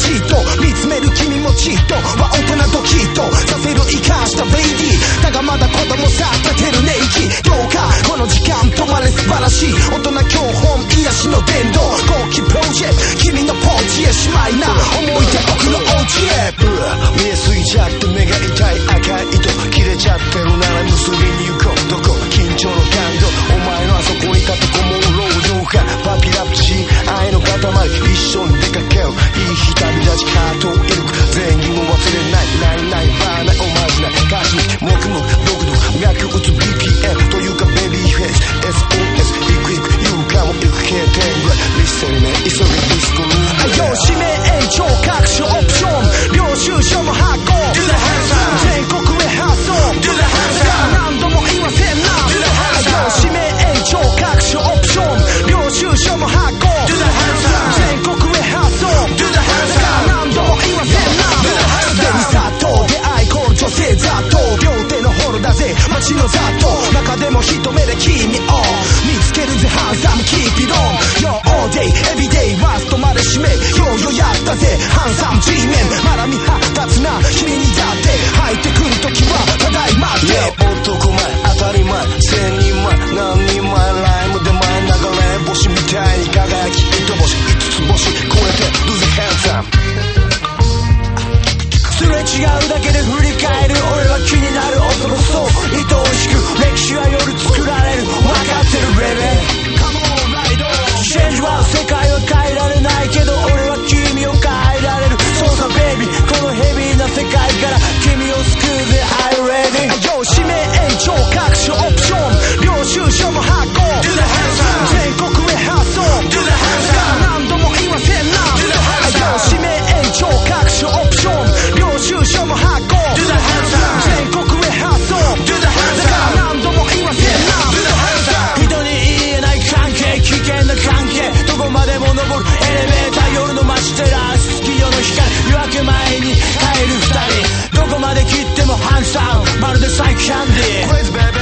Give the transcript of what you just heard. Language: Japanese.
じっと見つめる君もじっとは大人ドキッとさせる生かしたベイビーだがまだ子供さ立てるね息どうかこの時間止まれ素晴らしい大人教本癒しの伝道後期プロジェクト君のポーチへしまいな思い出僕のお家へ見えすぎちゃって目が痛い赤い糸切れちゃってるなら結びに行こうどこ緊張の感動お前のあそこに立てこもる老女かパピラプチ愛の塊一緒に出かけるいい日旅立ちハートを射抜く全員を忘れないないないバーないおまじない歌詞に黙々ドクドク脈打つ BPM というかベビーフェイス SOS 行く行く言うかも行く経験ぐらいリストにね急げディスコルーム指名延長各種オプション領収書も発行全国へ発送何度も言わせんな指名延長各種オプション領収書も発行全国へ発送何度も言わせんなすでに殺到出会いコール女性雑踏両手のホロだぜ街の雑踏中でも一目で君を見つけるぜハンサムキーピロン Yo all day everyday ワーストまで締めようよやったぜハンサム G メンまだ見張立つな君にだって入ってくるときはただいまって、男前当たり前千人前何人前ライムで前流れ星みたいに輝き糸星五つ星超えて Do the handsome すれ違うだけで振り返る俺は気になる恐ろしそう愛おしく歴史は夜作られる分かってるベベチェンジは世界は変えられないけど俺は君を変えられるそうさベイビーこのヘビーな世界から君を救うぜ Are you ready? 指名延長各種オプション領収書も発行全国へ発送何度も言わせんな指名延長各種オプション領収書も発行全国へ発送何度も言わせんな人に言えない関係危険な関係どこまでも登るエレベーター夜の街照らす月夜の光夜明け前に帰る二人どこまで切ってもハンサムまるでサイキャンディー